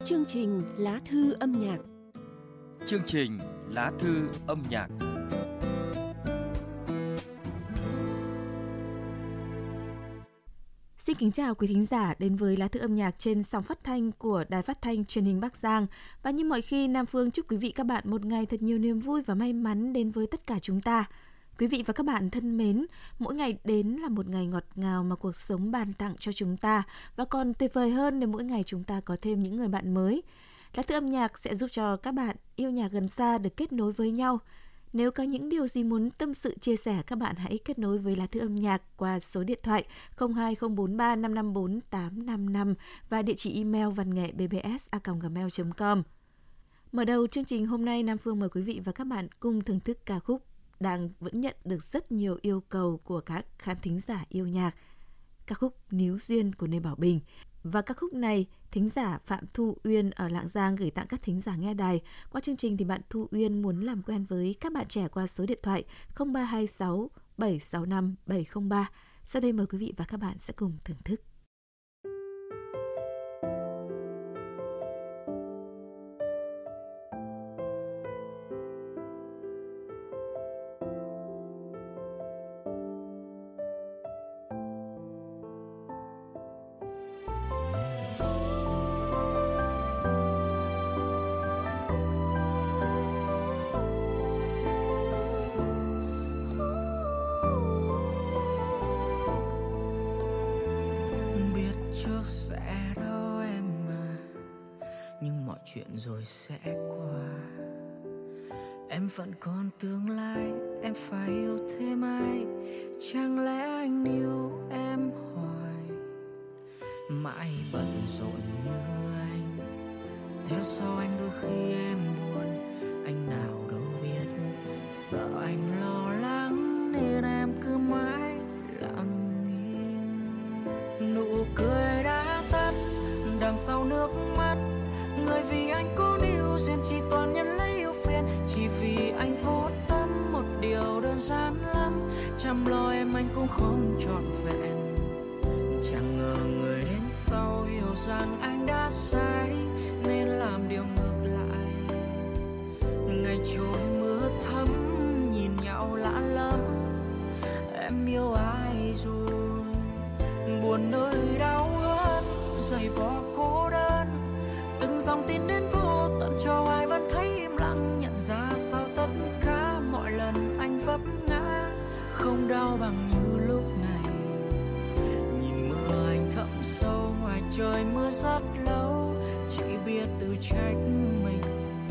Chương trình Lá thư âm nhạc. Chương trình Lá thư âm nhạc. Xin kính chào quý thính giả đến với Lá thư âm nhạc trên sóng phát thanh của Đài Phát thanh Truyền hình Bắc Giang. Và như mọi khi, Nam Phương chúc quý vị các bạn một ngày thật nhiều niềm vui và may mắn đến với tất cả chúng ta. Quý vị và các bạn thân mến, mỗi ngày đến là một ngày ngọt ngào mà cuộc sống ban tặng cho chúng ta, và còn tuyệt vời hơn nếu mỗi ngày chúng ta có thêm những người bạn mới. Lá thư âm nhạc sẽ giúp cho các bạn yêu nhạc gần xa được kết nối với nhau. Nếu có những điều gì muốn tâm sự chia sẻ, các bạn hãy kết nối với Lá thư âm nhạc qua số điện thoại 02043 554 855 và địa chỉ email vannghe@bbs.gmail.com. Mở đầu chương trình hôm nay, Nam Phương mời quý vị và các bạn cùng thưởng thức ca khúc đang vẫn nhận được rất nhiều yêu cầu của các khán thính giả yêu nhạc, ca khúc Níu Duyên của Lê Bảo Bình. Và ca khúc này, thính giả Phạm Thu Uyên ở Lạng Giang gửi tặng các thính giả nghe đài. Qua chương trình thì bạn Thu Uyên muốn làm quen với các bạn trẻ qua số điện thoại 0326 765 703. Sau đây mời quý vị và các bạn sẽ cùng thưởng thức. Chuyện rồi sẽ qua. Em vẫn còn tương lai, em phải yêu thêm ai? Chẳng lẽ anh yêu em hoài, mãi bận rộn như anh? Theo sau anh đôi khi em buồn, anh nào đâu biết. Sợ anh lo lắng nên em cứ mãi lặng im. Nụ cười đã tắt đằng sau nước mắt. Người vì anh cố níu duyên chỉ toàn nhân lấy yêu phiền. Chỉ vì anh vô tâm một điều đơn giản lắm. Chăm lo em anh cũng không trọn vẹn. Chẳng ngờ người đến sau hiểu rằng anh đã sai, nên làm điều ngược lại. Ngày trôi mưa thấm nhìn nhau lạ lắm. Em yêu ai rồi? Buồn nơi đau ớt dày vò cô đơn. Từng dòng tin đến vô tận cho ai vẫn thấy im lặng. Nhận ra sau tất cả mọi lần anh vấp ngã không đau bằng như lúc này. Nhìn mưa anh thấm sâu ngoài trời mưa rất lâu. Chỉ biết tự trách mình.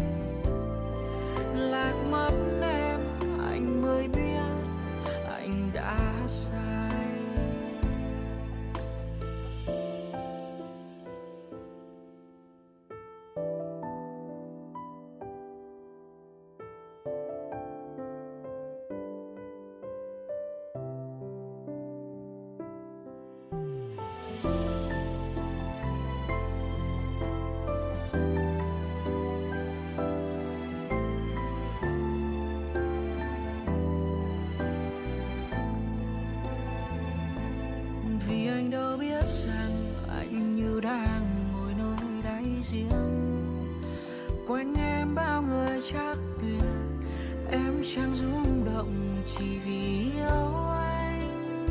Lạc mất em anh mới biết anh đã sai. Vì anh đâu biết rằng anh như đang ngồi nơi đáy giếng. Quanh em bao người chắc tuyệt, em chẳng rung động chỉ vì yêu anh.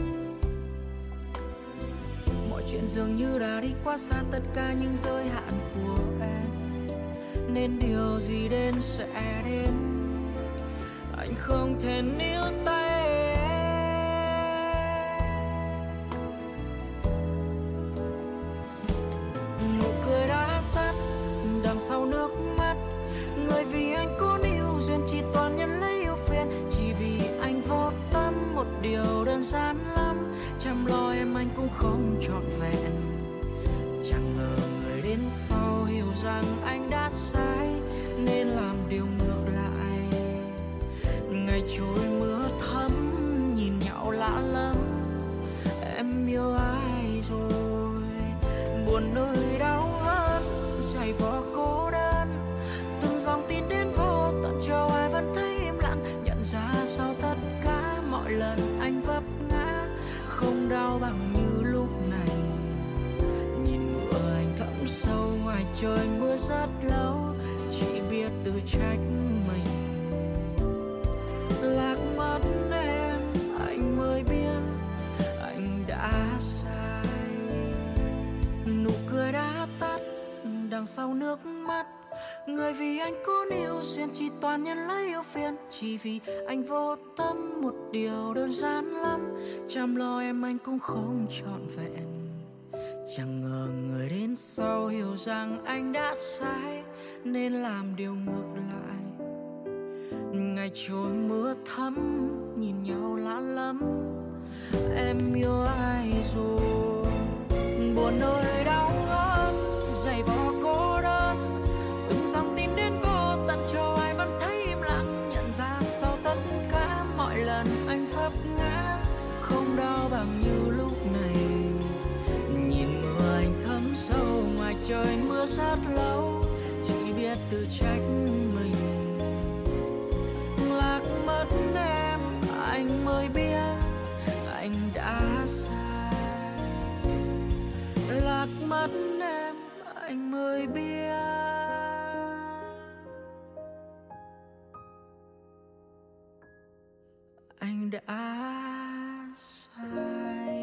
Mọi chuyện dường như đã đi quá xa tất cả những giới hạn của em. Nên điều gì đến sẽ đến, anh không thể níu tay. Đằng sau nước mắt, người vì anh cố níu duyên chỉ toàn nhân lấy yêu phiền. Chỉ vì anh vô tâm một điều đơn giản lắm. Chăm lo em anh cũng không trọn vẹn. Chẳng ngờ người đến sau hiểu rằng anh đã sai, nên làm điều ngược lại. Ngày trôi mưa thấm nhìn nhau lạ lắm. Em yêu ai rồi? Buồn nơi đau ớt dày vò cô đơn. Từng dòng tin đến vô tận cho ai vẫn thấy im lặng. Nhận ra sau tất cả mọi lần anh vấp ngã không đau bằng như lúc này. Nhìn mưa anh thấm sâu ngoài trời mưa rất lâu, chỉ biết tự trách mình. Lạc mất em, anh mới biết anh đã sai. Nụ cười đã tắt đằng sau nước mắt. Người vì anh cố níu duyên chỉ toàn nhân lấy yêu phiền. Chỉ vì anh vô tâm một điều đơn giản lắm, chăm lo em anh cũng không trọn vẹn. Chẳng ngờ người đến sau hiểu rằng anh đã sai, nên làm điều ngược lại. Ngày trôi mưa thấm nhìn nhau lạ lắm. Em yêu ai rồi, buồn nơi đau ngớt, dày vò cô đơn. Từng dòng tin đến vô tận cho ai vẫn thấy im lặng. Nhận ra sau tất cả mọi lần anh vấp ngã, không đau bằng như lúc này. Nhìn mưa anh thấm sâu, ngoài trời mưa rất lâu, chỉ biết tự trách mình. Lạc mất em, anh mới biết anh đã sai. Lạc mất em, anh mới biết anh đã sai.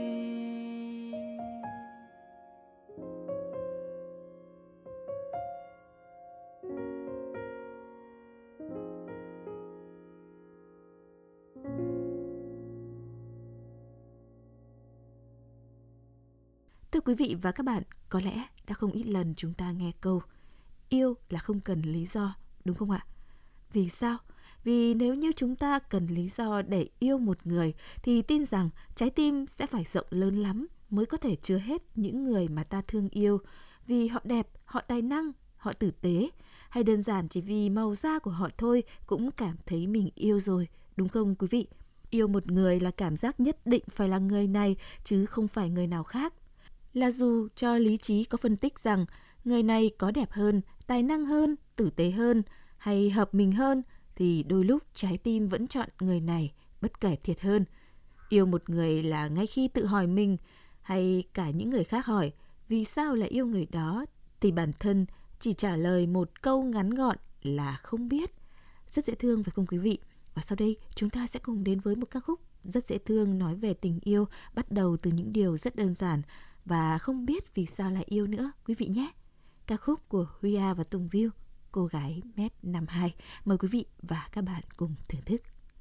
Thưa quý vị và các bạn, có lẽ đã không ít lần chúng ta nghe câu yêu là không cần lý do, đúng không ạ? Vì sao? Vì nếu như chúng ta cần lý do để yêu một người thì tin rằng trái tim sẽ phải rộng lớn lắm mới có thể chứa hết những người mà ta thương yêu. Vì họ đẹp, họ tài năng, họ tử tế, hay đơn giản chỉ vì màu da của họ thôi cũng cảm thấy mình yêu rồi, đúng không quý vị? Yêu một người là cảm giác nhất định phải là người này chứ không phải người nào khác. Là dù cho lý trí có phân tích rằng người này có đẹp hơn, tài năng hơn, tử tế hơn hay hợp mình hơn, thì đôi lúc trái tim vẫn chọn người này bất kể thiệt hơn. Yêu một người là ngay khi tự hỏi mình hay cả những người khác hỏi vì sao lại yêu người đó thì bản thân chỉ trả lời một câu ngắn gọn là không biết. Rất dễ thương phải không quý vị? Và sau đây chúng ta sẽ cùng đến với một ca khúc rất dễ thương nói về tình yêu, bắt đầu từ những điều rất đơn giản và không biết vì sao lại yêu nữa quý vị nhé. Ca khúc của Huya và Tùng View, Cô gái M52. Mời quý vị và các bạn cùng thưởng thức.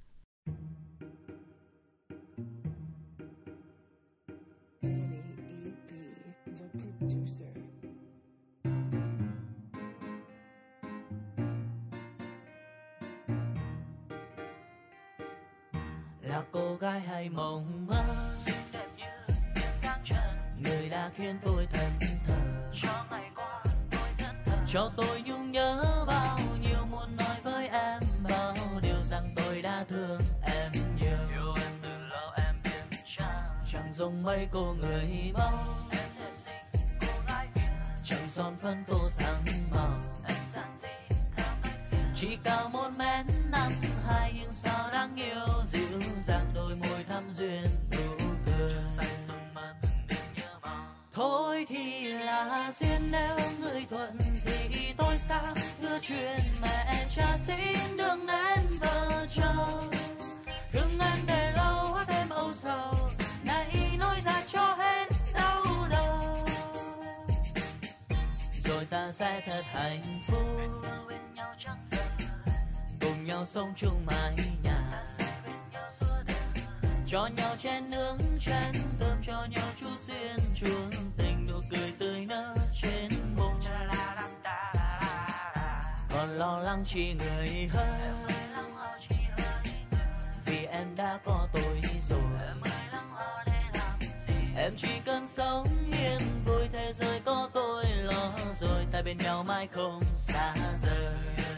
Là cô gái hay mộng mơ, xinh đẹp như dáng trần, người đã khiến tôi thẫn thờ. Cho ngày qua tôi thẫn thờ, cho tôi nhung nhớ bao nhiêu, muốn nói với em bao điều rằng tôi đã thương em nhiều. Yêu em từ lâu em biết chẳng giống mấy cô người mẫu. Em đẹp xinh cô gái Việt, chẳng son phấn tô sáng màu. Em giản dị theo cách riêng, chỉ cao 1m52 nhưng sao đáng yêu, dịu dàng đôi môi thắm duyên nụ cười. Thôi thì là duyên, nếu người thuận thì tôi sao hứa chuyện mẹ cha xin đừng nên vợ chồng. Thương em để lâu hóa thêm âu sầu, này nói ra cho hết đau đầu. Rồi ta sẽ thật hạnh phúc, cùng nhau sống chung mái nhà, cho nhau chén nướng chén cơm, cho nhau chú duyên chuông tình, nụ cười tươi nở trên môi. Còn lo lắng chỉ người hơn, vì em đã có tôi rồi. Em chỉ cần sống yên vui, thế giới có tôi lo rồi, ta bên nhau mãi không xa rời.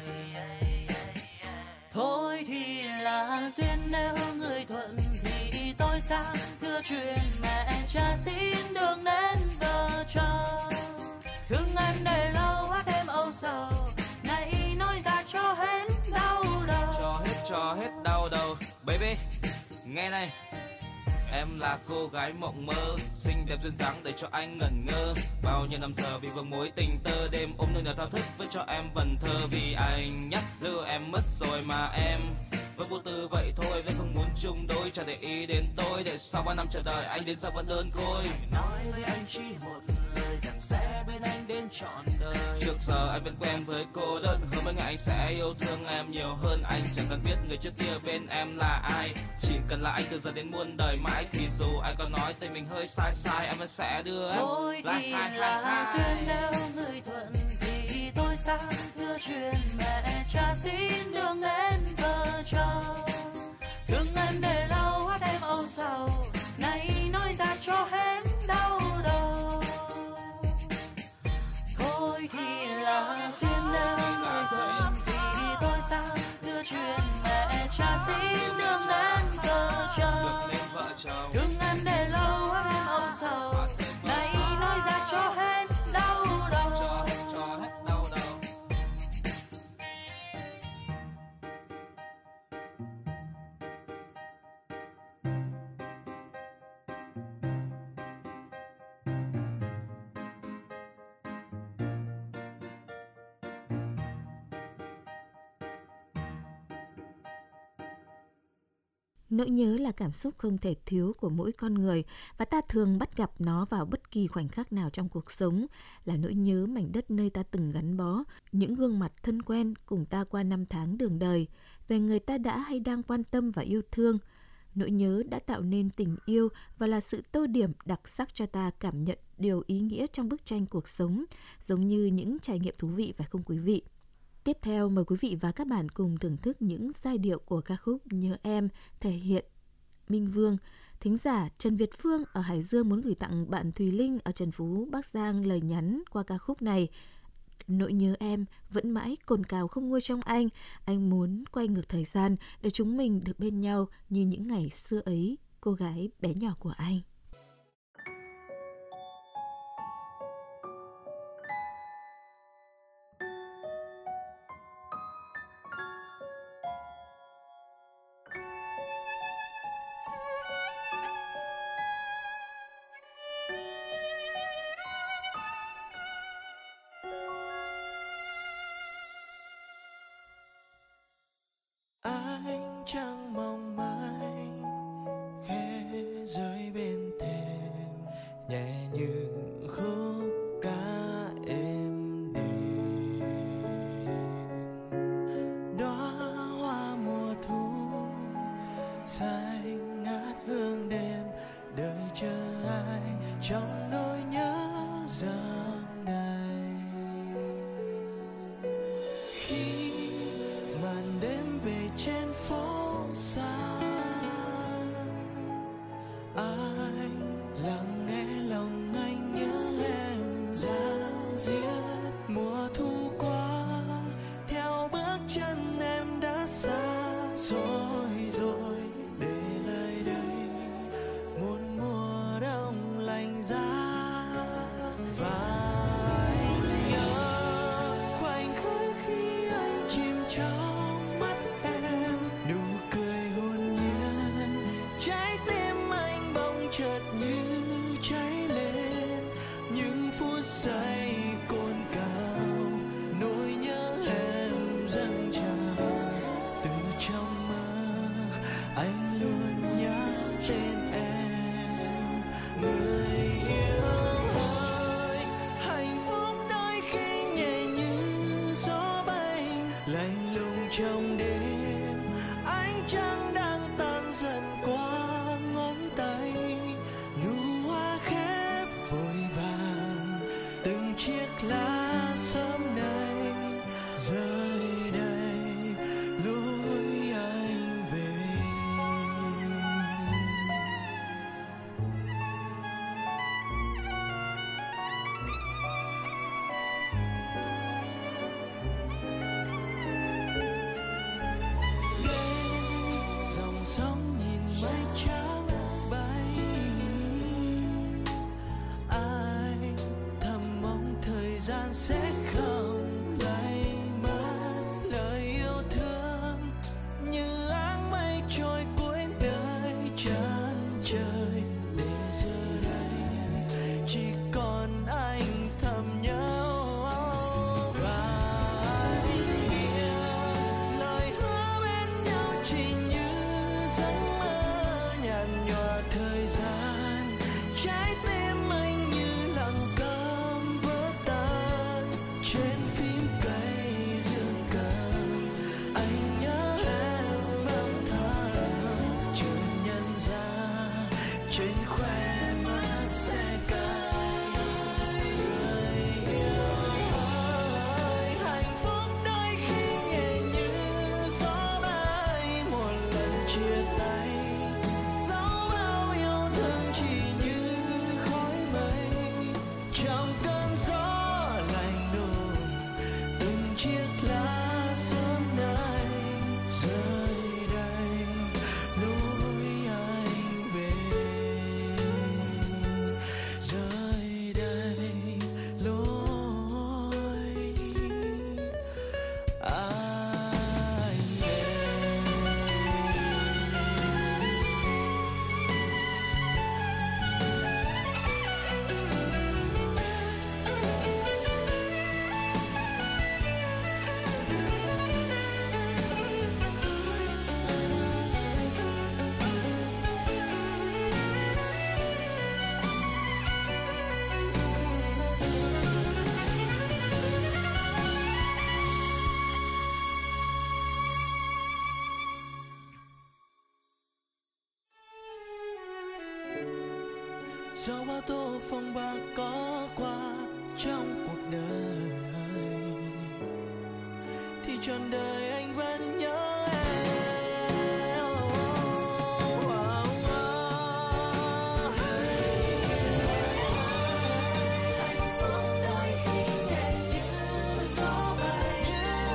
Thôi thì là duyên, nếu người thuận thì tôi sao thưa chuyện mẹ cha xin đừng nên vợ chồng. Thương em để lâu hóa thêm âu sầu, này nói ra cho hết đau đầu. Cho hết đau đầu. Baby, nghe này, Em là cô gái mộng mơ, xinh đẹp duyên dáng để cho anh ngẩn ngơ. Bao nhiêu năm giờ vì vương mối tình tơ, đêm ôm nơi nào thao thức với cho em vần thơ. Vì anh nhắc lừa em mất rồi mà em vẫn vô tư vậy thôi, vẫn không muốn chung đôi. Chẳng để ý đến tôi, để sau 3 năm chờ đợi anh đến giờ vẫn đơn côi. Nói với anh chỉ một lời rằng sẽ bên anh đến trọn đời. Trước giờ anh vẫn quen với cô đơn, hứa mấy ngày anh sẽ yêu thương em nhiều hơn. Anh chẳng cần biết người trước kia bên em là ai, chỉ cần là anh từ giờ đến muôn đời mãi. Thì dù ai có nói tên mình hơi sai sai, em vẫn sẽ đưa em Thôi thì là duyên, nếu người thuận thì tôi sang đưa chuyện mẹ cha xin đường đến vợ chồng. Thương em để lâu hát em âu sầu, nay nói ra cho hết đau đầu. Thôi thì là duyên, nếu người thuận thì tôi sang đưa chuyện mẹ cha xin đường đến vợ chồng. Thương em để lâu hát em âu sầu, nay nói ra cho hết đau đầu. Nỗi nhớ là cảm xúc không thể thiếu của mỗi con người và ta thường bắt gặp nó vào bất kỳ khoảnh khắc nào trong cuộc sống. Là nỗi nhớ mảnh đất nơi ta từng gắn bó, những gương mặt thân quen cùng ta qua năm tháng đường đời, về người ta đã hay đang quan tâm và yêu thương. Nỗi nhớ đã tạo nên tình yêu và là sự tô điểm đặc sắc cho ta cảm nhận điều ý nghĩa trong bức tranh cuộc sống, giống như những trải nghiệm thú vị phải không quý vị? Tiếp theo mời quý vị và các bạn cùng thưởng thức những giai điệu của ca khúc Nhớ Em thể hiện Minh Vương. Thính giả Trần Việt Phương ở Hải Dương muốn gửi tặng bạn Thùy Linh ở Trần Phú, Bắc Giang lời nhắn qua ca khúc này. Nỗi nhớ em vẫn mãi cồn cào không nguôi trong anh muốn quay ngược thời gian để chúng mình được bên nhau như những ngày xưa ấy, cô gái bé nhỏ của anh. Anh chẳng mong mai khẽ rơi bên thềm, nhẹ như khúc ca êm đềm. Đóa hoa mùa thu xanh ngát hương đêm, đợi chờ ai trong nỗi nhớ dâng đầy. Khi màn đêm về trên phố xa, anh lặng nghe lòng anh nhớ em ra diết. Mùa thu qua theo bước chân em đã xa rồi để lại đây một mùa đông lạnh giá. Và anh nhớ khoảnh khắc khi anh chìm trong mắt em, nụ cười hồn nhiên, trái tim anh bỗng chợt như cháy lên. Những phút giây cồn cào, nỗi nhớ em dâng trào. Từ trong mơ anh luôn nhắc tên em, người yêu ơi. Hạnh phúc đôi khi nhẹ như gió bay, lạnh lùng trong đêm. Ánh trăng đang tan dần qua ngón tay, nụ hoa khép vội vàng. Từng chiếc lá sớm nay rơi đầy lối anh về. Dòng sóng nhìn mây trắng bay, anh thầm mong thời gian sẽ không lay mất lời yêu thương. Như áng mây trôi cuối đời chân trời, trái tim anh như lặng câm vỡ tan trên phím cây giữa cơn. Anh nhớ em âm thầm, chợt nhận ra trên khóe mắt sẽ cay. Người yêu ơi, hạnh phúc đôi khi nhẹ như gió bay, một lần chia tay dẫu bao yêu thương chỉ như khói mây. Trong cơn gió lạnh lùng, từng chiếc lá sớm nay rơi đây lối anh về, rơi đây lối anh về. Dẫu bao tố phong ba có qua trong cuộc đời, thì trọn đời anh vẫn nhớ em. Hạnh phúc đôi khi nhẹ như gió bay,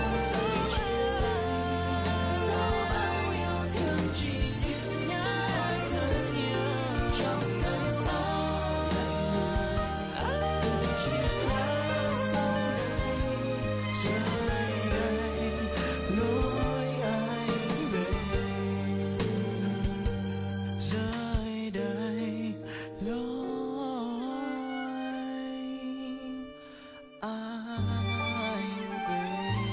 dẫu bao yêu thương chỉ như nhớ em rất nhiều. Trong cơn gió từng chiếc lá rơi đây lối anh về, rơi đây lối anh về.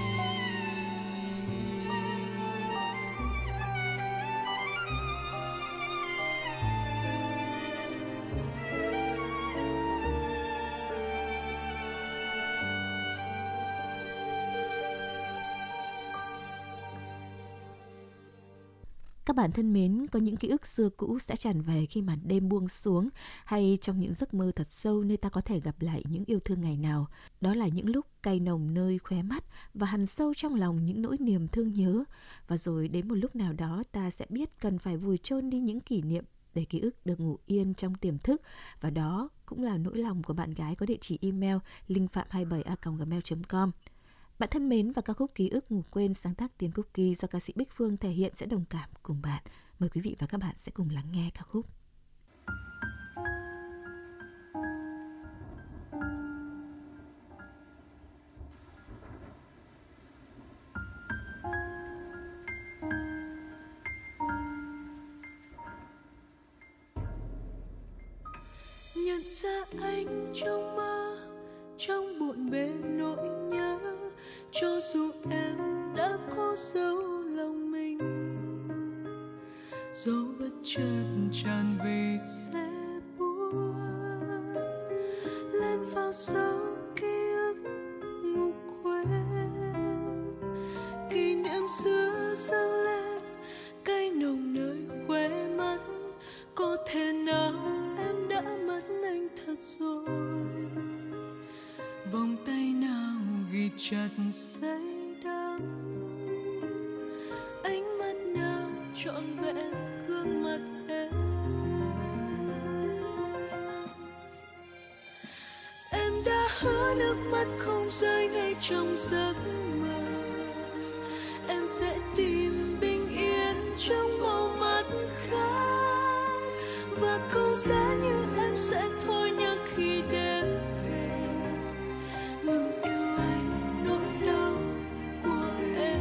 Các bạn thân mến, có những ký ức xưa cũ sẽ tràn về khi màn đêm buông xuống, hay trong những giấc mơ thật sâu nơi ta có thể gặp lại những yêu thương ngày nào. Đó là những lúc cay nồng nơi khóe mắt và hằn sâu trong lòng những nỗi niềm thương nhớ. Và rồi đến một lúc nào đó ta sẽ biết cần phải vùi chôn đi những kỷ niệm để ký ức được ngủ yên trong tiềm thức. Và đó cũng là nỗi lòng của bạn gái có địa chỉ email linhpham27a@gmail.com. Bạn thân mến, và ca khúc Ký ức ngủ quên sáng tác Tiến Cookie do ca sĩ Bích Phương thể hiện sẽ đồng cảm cùng bạn. Mời quý vị và các bạn sẽ cùng lắng nghe ca khúc. Nhận ra anh trong mơ, trong bộn bề nỗi nhớ, cho dù em đã có dấu lòng mình, dẫu bất chợt tràn về sẽ buồn lên vào sâu ký ức ngủ quên. Kỷ niệm xưa dâng lên cay nồng nơi khóe mắt, có thể nào em đã mất anh thật rồi. Vòng tay nào ghi chặt say đắm, ánh mắt nào trọn vẹn gương mặt em. Em đã hứa nước mắt không rơi ngay trong giấc mơ, em sẽ tìm bình yên trong màu mắt khác, và câu giá như em sẽ thôi nhớ khi đêm về. Ngừng yêu anh nỗi đau của em.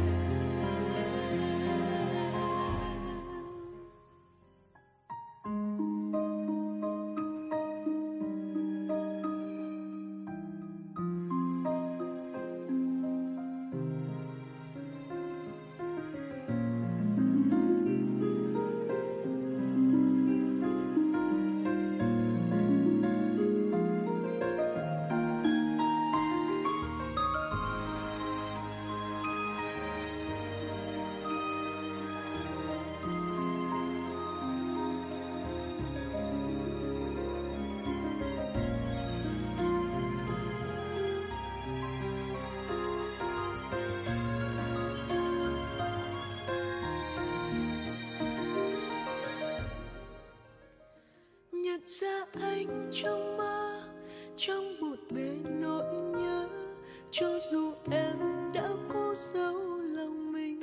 trong mơ, trong bộn bề nỗi nhớ, cho dù em đã cố giấu lòng mình.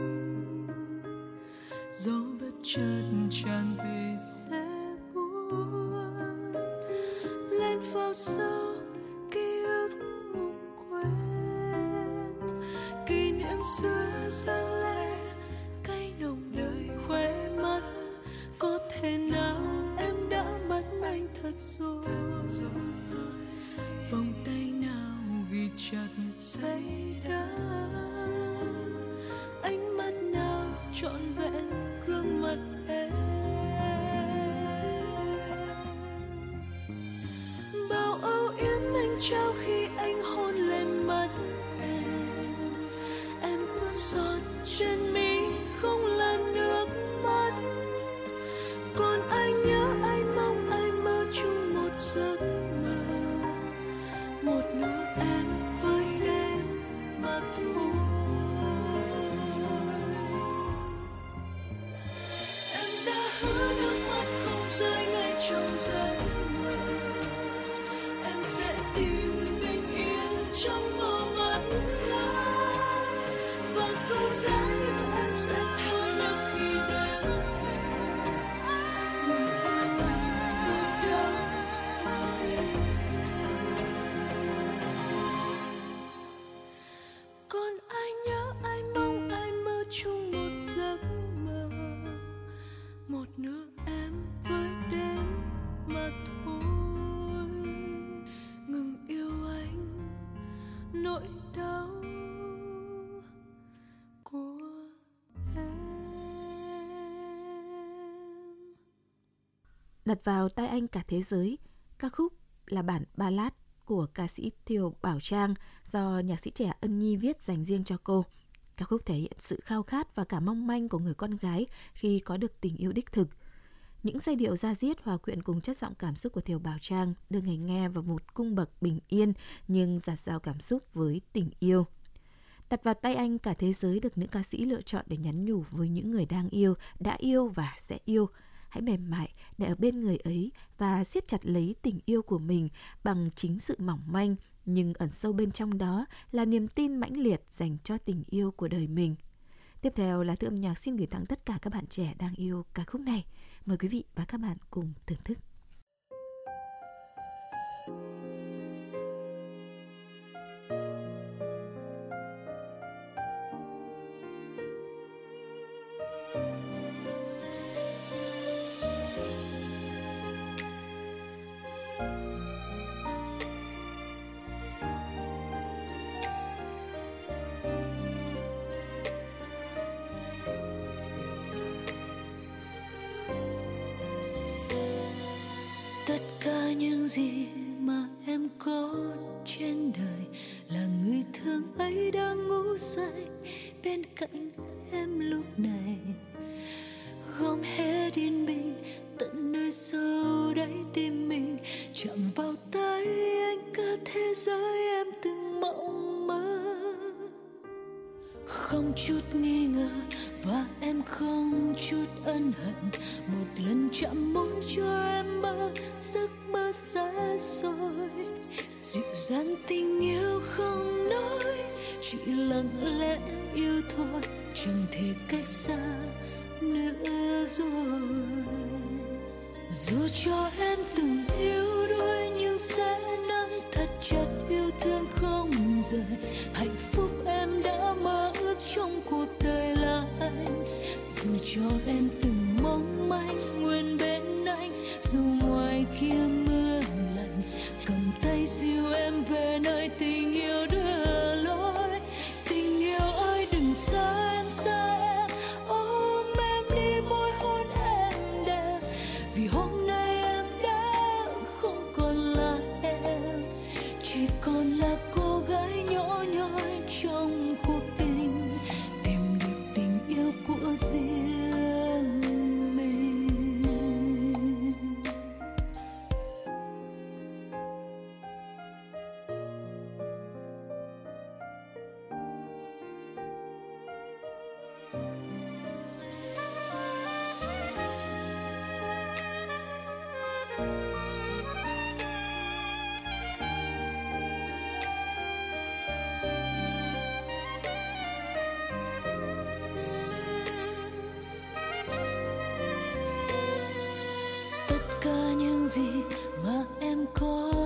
Gió bất chợt tràn về sẽ buồn lên vào sâu ký ức ngủ quên. Kỷ niệm xưa dâng lên cay nồng nơi khóe mắt. Có thể nào em đã mất anh thật rồi? Vòng tay nào ghi chặt say đắm, ánh mắt nào trọn vẹn gương mặt em. Bao âu yếm anh trao khi anh hôn lên mắt em. Em ướt giọt trên mi không lần nước mắt. Còn anh nhớ, anh mong, anh mơ chung một giấc mơ. Một nửa em với đêm mà thôi. Em đã hứa nước mắt không rơi ngay trong giấc mơ. Em sẽ tìm bình yên trong moment khác. Và câu giá yêu em sẽ thôi nhớ khi đêm về. Người yêu anh nỗi đau còn anh nhớ, anh mong, anh mơ chung một giấc mơ. Một nửa em với đêm mà thôi. Ngừng yêu anh nỗi đau của em. Đặt vào tai anh cả thế giới, ca khúc là bản ballad của ca sĩ Thiều Bảo Trang do nhạc sĩ trẻ Ân Nhi viết dành riêng cho cô. Ca khúc thể hiện sự khao khát và cả mong manh của người con gái khi có được tình yêu đích thực. Những giai điệu da diết hòa quyện cùng chất giọng cảm xúc của Thiều Bảo Trang đưa người nghe vào một cung bậc bình yên nhưng dạt dào cảm xúc với tình yêu. Đặt vào tay anh cả thế giới được nữ ca sĩ lựa chọn để nhắn nhủ với những người đang yêu, đã yêu và sẽ yêu. Hãy mềm mại để ở bên người ấy và siết chặt lấy tình yêu của mình bằng chính sự mỏng manh, nhưng ẩn sâu bên trong đó là niềm tin mãnh liệt dành cho tình yêu của đời mình. Tiếp theo là Thư âm nhạc xin gửi tặng tất cả các bạn trẻ đang yêu ca khúc này. Mời quý vị và các bạn cùng thưởng thức. Tất cả những gì mà em có trên đời là người thương ấy đang ngủ say bên cạnh em lúc này. Gom hết yên bình tận nơi sâu đáy tim mình, chạm vào tay anh cả thế giới em từng mộng mơ. Không chút nghi ngờ và em không chút ân hận, một lần chạm môi cho em mơ giấc mơ xa xôi. Dịu dàng tình yêu không nói, chỉ lặng lẽ yêu thôi, chẳng thể cách xa nữa rồi. Dù cho em từng yêu đuối nhưng sẽ nắm thật chặt yêu thương không rời. Hạnh phúc em đã mơ ước trong cuộc đời là anh. Dù cho em từng mong manh nguyện bên anh, dù ngoài kia mưa lạnh, cầm tay dìu em về nơi tình yêu đưa lối. Tình yêu ơi đừng xa em, xa em, ôm em đi môi hôn em đẹp. Vì hôm nay em đã không còn là em, chỉ còn là cô gái nhỏ nhoi trong cuộc tình, tìm được tình yêu của riêng mình.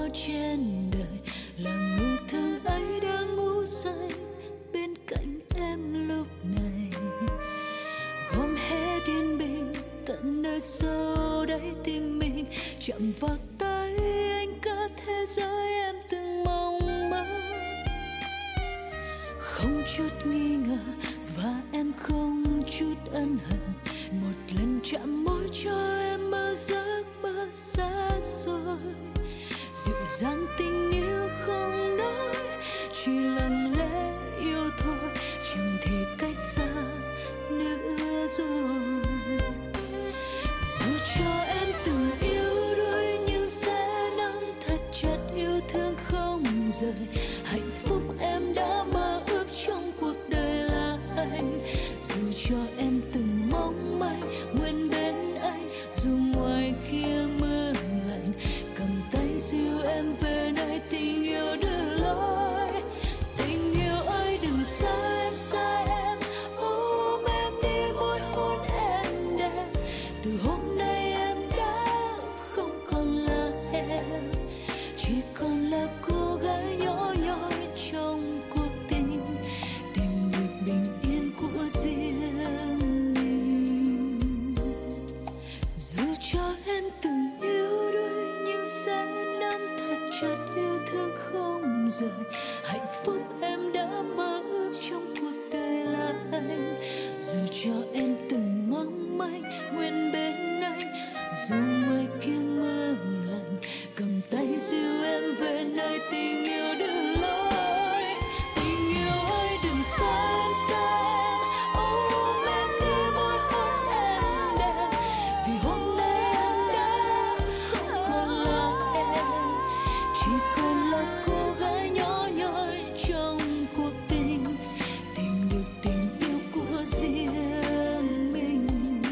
trên đời là nụ thương ấy đã ngủ say bên cạnh em lúc này, gom hết yên bình tận nơi sâu đáy tim mình, chạm vào tay anh cả thế giới em từng mong mơ, không chút nghi ngờ và em không chút ân hận, một lần chạm môi cho em mơ giấc mơ xa xôi, dịu dàng tình yêu không nói, chỉ lặng lẽ yêu thôi, chẳng thể cách xa nữa rồi. Dù cho em từng yếu đuối nhưng sẽ nắm thật chặt yêu thương không rời, hạnh phúc em đã mơ ước trong cuộc đời là anh. Dù cho em từng mong manh nguyên bên anh, dù ngoài kia mưa lạnh, cầm tay dìu em về nơi tình yêu đưa lối. Tình yêu ơi đừng xa em, xa em, ôm em đi môi hôn em đẹp. Từ hôm nay em đã không còn là em, chỉ còn là cô gái nhỏ nhoi trong cuộc tình, tìm được bình yên của riêng mình. Dù cho em từng yếu đuối nhưng sẽ nắm thật chặt yêu thương không rời, hạnh phúc em đã mơ ước trong cuộc đời là anh. Dù cho em từng mong manh nguyên bên anh, dù ngoài kia mưa lạnh, cầm tay dìu em về nơi tình yêu đưa lối. Tình yêu ơi đừng xa em, xa em, ôm em đi môi hôn em đẹp. Vì hôm nay em đã không còn là em, chỉ còn là cô gái nhỏ nhoi trong cuộc tình, tìm được tình yêu của riêng mình.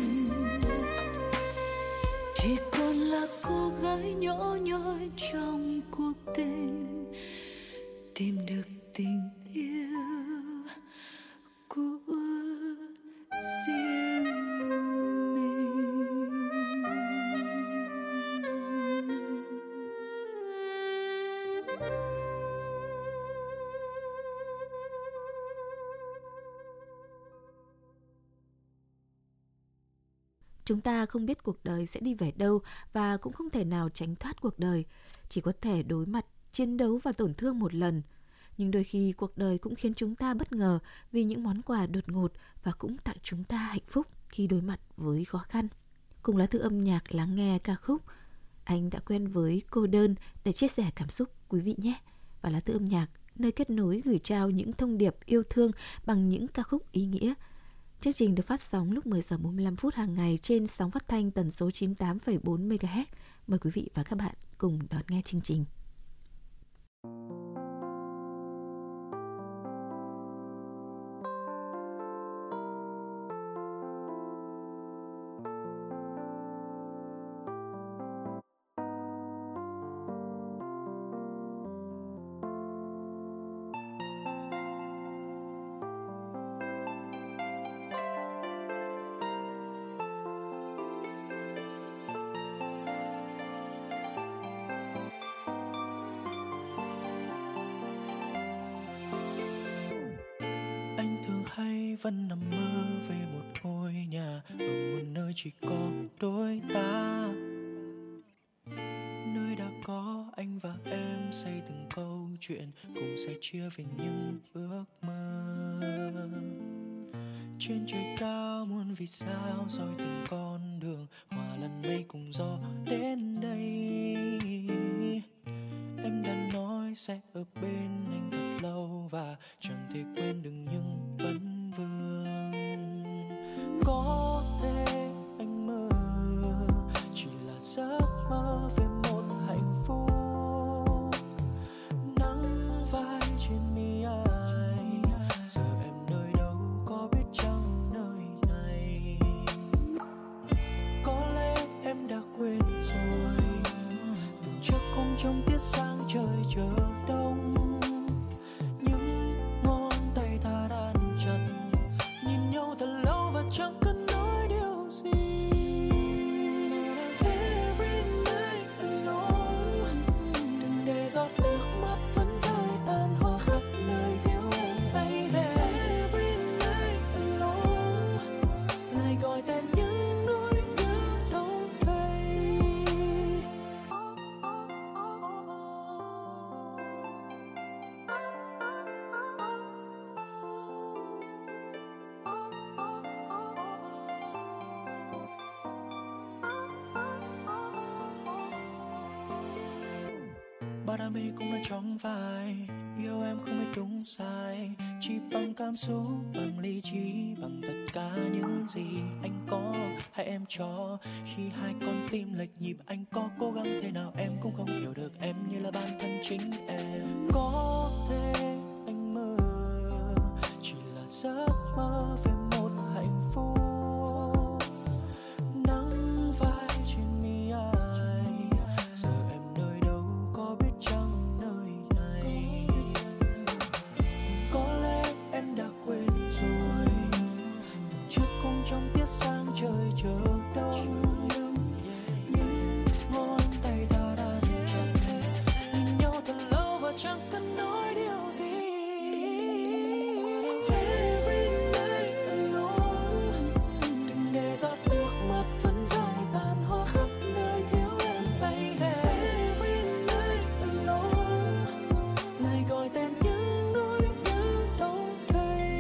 Chỉ còn là cô gái nhỏ nhoi trong cuộc tình, tìm được tình yêu của riêng mình. Chúng ta không biết cuộc đời sẽ đi về đâu và cũng không thể nào tránh thoát cuộc đời, chỉ có thể đối mặt, chiến đấu và tổn thương một lần. Nhưng đôi khi cuộc đời cũng khiến chúng ta bất ngờ vì những món quà đột ngột và cũng tặng chúng ta hạnh phúc khi đối mặt với khó khăn. Cùng Lá Thư âm nhạc lắng nghe ca khúc Anh đã quen với cô đơn để chia sẻ cảm xúc quý vị nhé. Và Lá Thư âm nhạc, nơi kết nối gửi trao những thông điệp yêu thương bằng những ca khúc ý nghĩa. Chương trình được phát sóng lúc 10 giờ 45 phút hàng ngày trên sóng phát thanh tần số 98,4 MHz. Mời quý vị và các bạn cùng đón nghe chương trình. Vẫn nằm mơ về một ngôi nhà ở một nơi chỉ có đôi ta, nơi đã có anh và em xây từng câu chuyện cùng sẻ chia về những ước mơ. Trên trời cao muôn vì sao soi từng con đường, hòa lẫn mây cùng gió đến đây. Em đã nói sẽ ở bên anh thật lâu và chẳng thể quên được những vấn vương. Có thể anh mơ chỉ là giấc mơ về một hạnh phúc, nắng vai trên mi ai. Giờ em nơi đâu có biết chăng nơi này, có lẽ em đã quên rồi. Từng chiếc cung trong tiết sáng trời chờ đông, những ngón tay ta đan chặt bao đam mê cũng đã trong vai. Yêu em không biết đúng sai, chỉ bằng cảm xúc, bằng lý trí, bằng tất cả những gì anh có hay em cho. Khi hai con tim lệch nhịp, anh có cố gắng thế nào em cũng không hiểu được em như là bản thân chính em. Có thể anh mơ chỉ là giấc mơ về một hạnh phúc, nắng vai trên mi ai. Giờ em nơi đâu có biết chăng nơi này. Có lẽ em đã quên rồi, tuần trước cùng trong tiết sáng trời chờ đông. Những ngón tay ta đã chạm, nhìn nhau thật lâu và chẳng cần nói điều gì. Every night alone, đừng để giọt nước mắt vẫn rơi tàn hoa khắp nơi thiếu em baby. Every night alone, này gọi tên những nỗi nhớ đâu đây.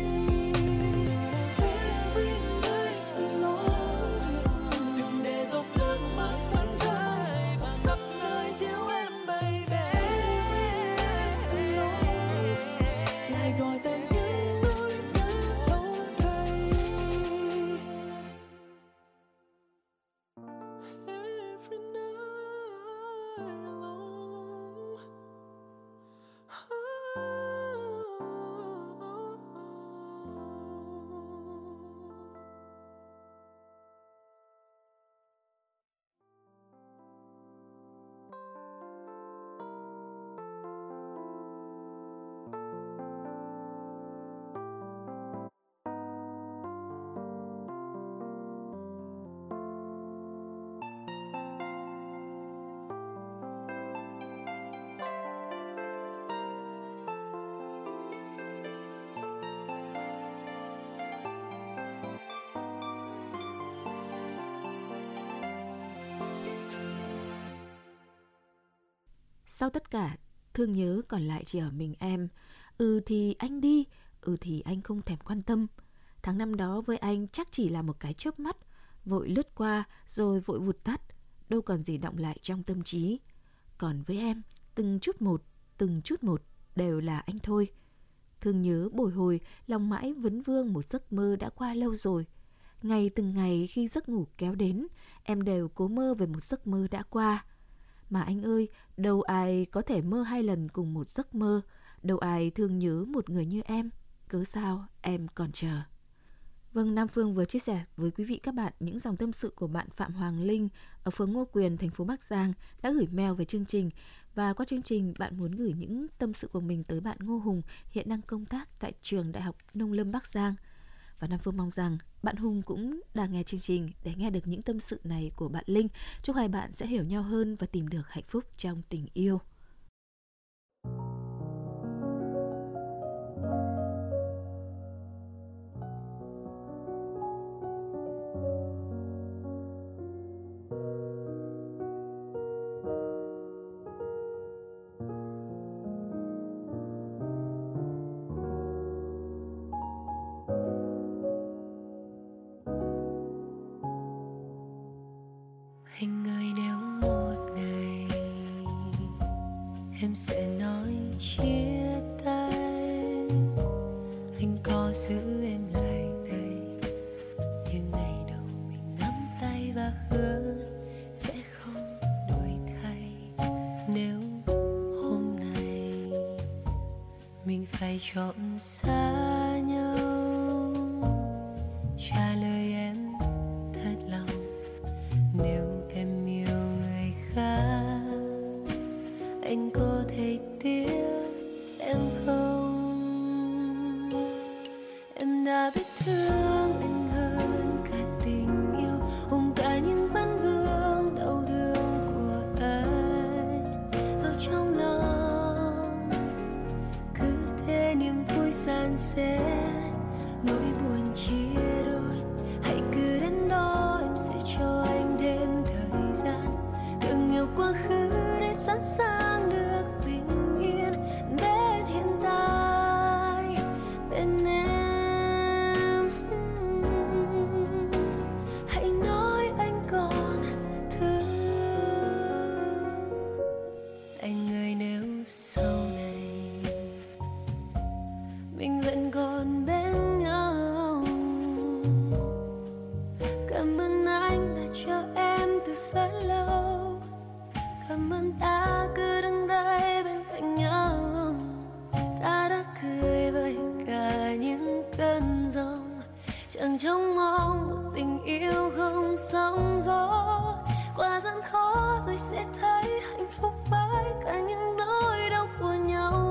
Every night alone, đừng để giọt nước mắt vẫn rơi và khắp nơi thiếu em baby. Every night alone, này gọi tên những nỗi nhớ đâu đây. Every night alone. Sau tất cả, thương nhớ còn lại chỉ ở mình em. Thì anh đi, thì anh không thèm quan tâm. Tháng năm đó với anh chắc chỉ là một cái chớp mắt, vội lướt qua rồi vội vụt tắt, đâu còn gì đọng lại trong tâm trí. Còn với em, từng chút một đều là anh thôi. Thương nhớ bồi hồi, lòng mãi vấn vương một giấc mơ đã qua lâu rồi. Ngày từng ngày khi giấc ngủ kéo đến, em đều cố mơ về một giấc mơ đã qua. Mà anh ơi, đâu ai có thể mơ 2 lần cùng một giấc mơ, đâu ai thương nhớ một người như em, cớ sao em còn chờ. Vâng, Nam Phương vừa chia sẻ với quý vị các bạn những dòng tâm sự của bạn Phạm Hoàng Linh ở phường Ngô Quyền, thành phố Bắc Giang đã gửi mail về chương trình. Và qua chương trình, bạn muốn gửi những tâm sự của mình tới bạn Ngô Hùng, hiện đang công tác tại trường Đại học Nông lâm Bắc Giang. Và Nam Phương mong rằng bạn Hùng cũng đang nghe chương trình để nghe được những tâm sự này của bạn Linh. Chúc hai bạn sẽ hiểu nhau hơn và tìm được hạnh phúc trong tình yêu. Anh ơi, nếu một ngày em sẽ nói chia tay, anh có giữ em lại đây như ngày đầu mình nắm tay và hứa sẽ không đổi thay. Nếu hôm nay mình phải chọn xa nhau, trả lời em thật lòng. Nếu em yêu người khác, anh có thể tiếc em không? Em đã biết thương anh hơn cả tình yêu, ôm cả những vấn vương đau thương của anh vào trong lòng. Cứ thế niềm vui san sẻ, nỗi buồn chia đôi. Hãy cứ đến đó, em sẽ cho anh thêm thời gian, từng yêu quá khứ để sẵn sàng được bình yên bên hiện tại bên em. Hãy nói anh còn thương anh. người nếu sau này mình vẫn còn bên nhau. Cảm ơn anh đã cho em từ rất lâu. Cảm ơn ta cứ đứng đây bên cạnh nhau. Ta đã cười với cả những cơn gió, chẳng trông mong một tình yêu không sóng gió. Qua gian khó rồi sẽ thấy hạnh phúc với cả những nỗi đau của nhau.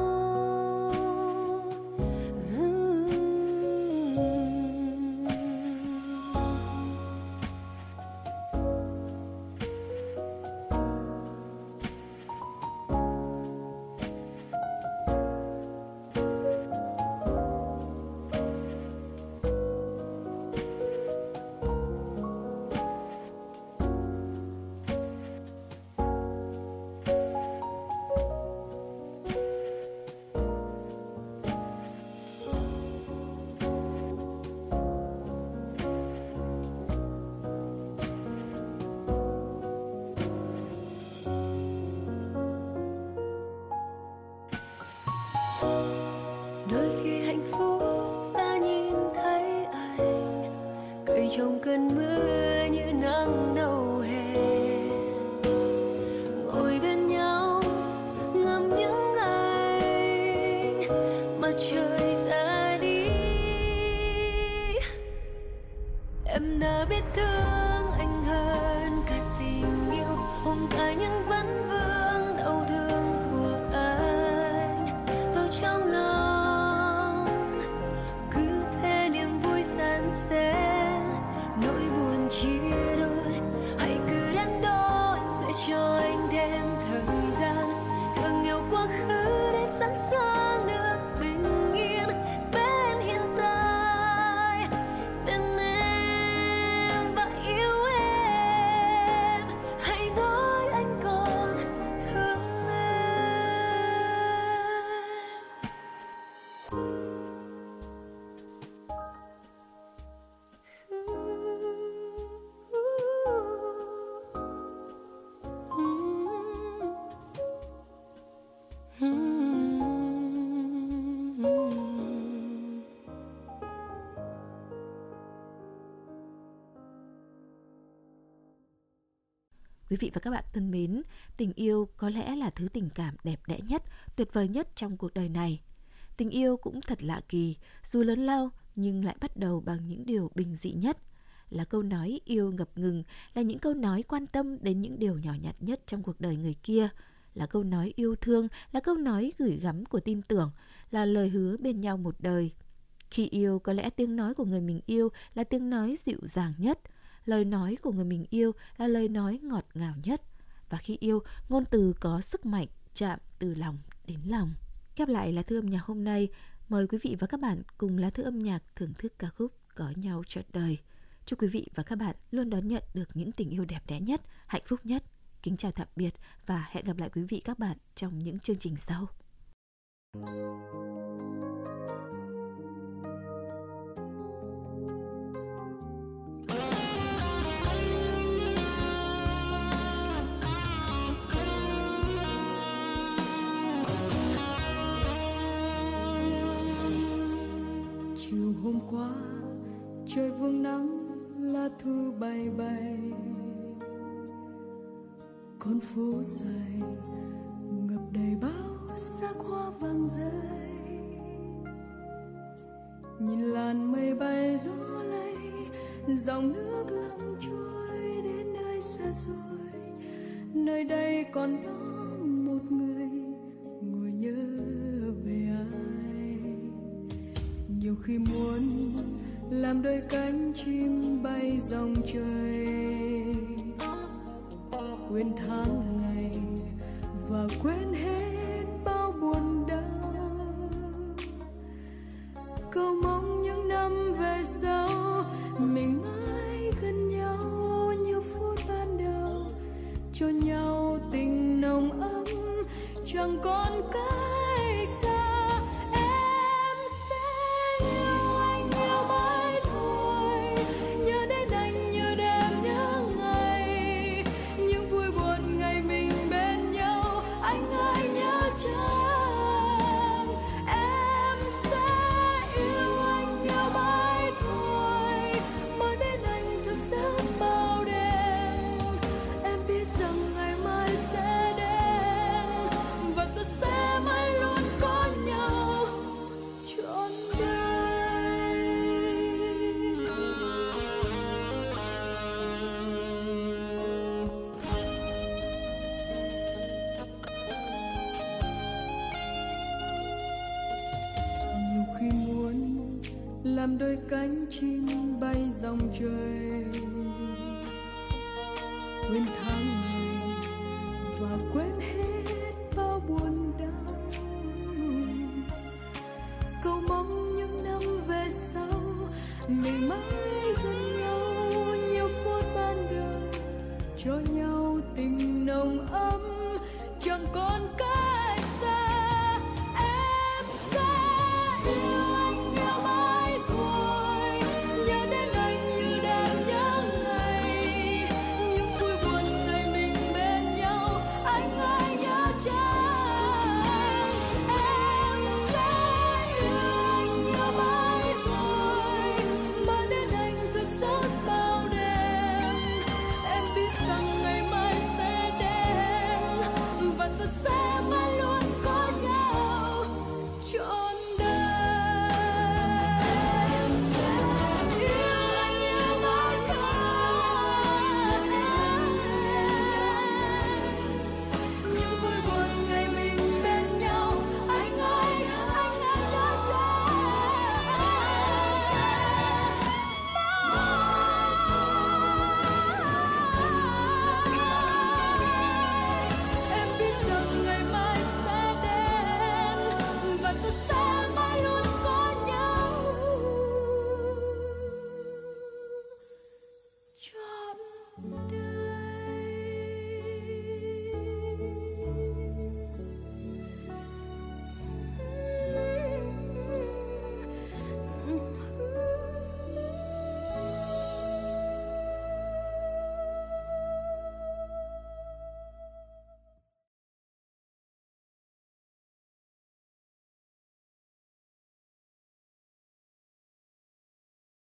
Đôi khi hạnh phúc đã nhìn thấy anh cười trong cơn mưa như nắng đầu hè, ngồi bên nhau ngắm những ngày mặt trời ra đi. Em đã biết thương anh hơn cả tình yêu, ôm cả những vấn vương đau thương của anh vào trong lòng. Cứ thế niềm vui san sẻ, nỗi buồn chia đôi. Hãy cứ đến đó em sẽ cho anh thêm thời gian, thương yêu quá khứ để sẵn sàng được bình yên bên hiện tại, bên em và yêu em. Hãy nói anh còn thương em. Quý vị và các bạn thân mến, tình yêu có lẽ là thứ tình cảm đẹp đẽ nhất, tuyệt vời nhất trong cuộc đời này. Tình yêu cũng thật lạ kỳ, dù lớn lao nhưng lại bắt đầu bằng những điều bình dị nhất. Là câu nói yêu ngập ngừng, là những câu nói quan tâm đến những điều nhỏ nhặt nhất trong cuộc đời người kia. Là câu nói yêu thương, là câu nói gửi gắm của tin tưởng, là lời hứa bên nhau một đời. Khi yêu, có lẽ tiếng nói của người mình yêu là tiếng nói dịu dàng nhất. Lời nói của người mình yêu là lời nói ngọt ngào nhất. Và khi yêu, ngôn từ có sức mạnh chạm từ lòng đến lòng. Khép lại lá thư âm nhạc hôm nay, mời quý vị và các bạn cùng lá thư âm nhạc thưởng thức ca khúc Có nhau trọn đời. Chúc quý vị và các bạn luôn đón nhận được những tình yêu đẹp đẽ nhất, hạnh phúc nhất. Kính chào tạm biệt và hẹn gặp lại quý vị các bạn trong những chương trình sau. Chiều hôm qua trời vương nắng, lá thư bay bay, con phố dài ngập đầy bao sắc hoa vàng rơi. Nhìn làn mây bay gió lay, dòng nước lặng trôi đến nơi xa xôi. Nơi đây còn đó một người ngồi nhớ về ai. Nhiều khi muốn làm đôi cánh chim bay dòng trời, quên tháng ngày và quên hết bao buồn đau. Cầu mong những năm về sau mình mãi gần nhau như phút ban đầu, cho nhau tình nồng ấm chẳng còn cách xa. Anh ơi nhớ làm đôi cánh chim bay dòng trời. Quên thăng